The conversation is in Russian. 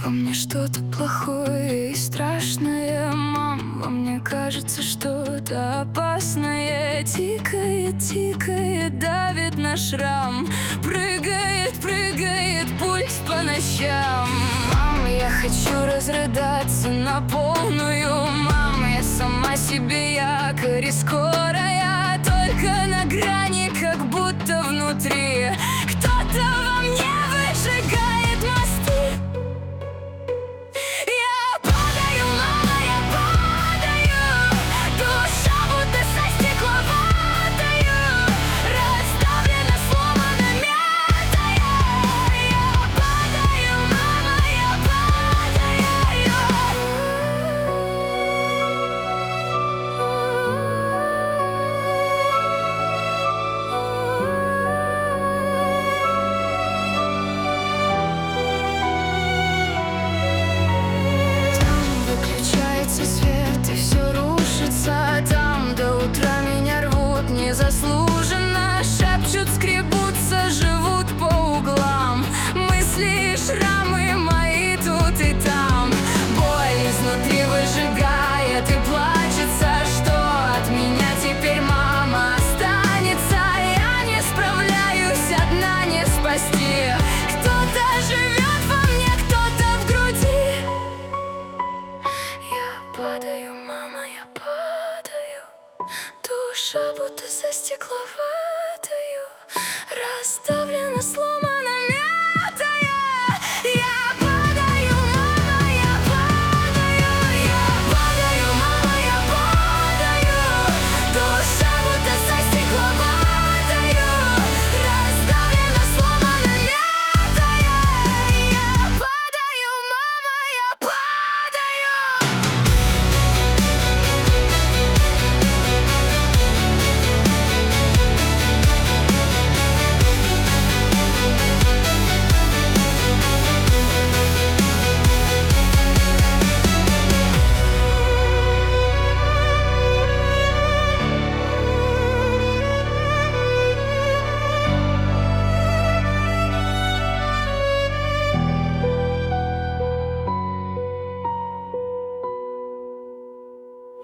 Во мне что-то плохое и страшное, мам. Во мне кажется, что-то опасное. Тикает, тикает, давит на шрам. Прыгает, прыгает пульс по ночам. Мам, я хочу разрыдаться на полную. Мам, я сама себе якорь и скорая, только на грани, как будто внутри кто-то во мне выжигает мосты. Я падаю, мама, я падаю. Душа будто со стекла падаю. Раздавлена, сломана, мятая. Я падаю, мама, я свет, и все рушится. Там до утра меня рвут незаслуженно. Шепчут, скребутся, живут по углам. Мысли и шрамы мои тут и там. Боль изнутри выжигает и плачется, что от меня теперь, мама, останется. Я не справляюсь, одна не спасти. Кто-то живет во мне, кто-то в груди. Я падаю, мама, я падаю. Душа будто за стекловатою, раздавлена, сломана.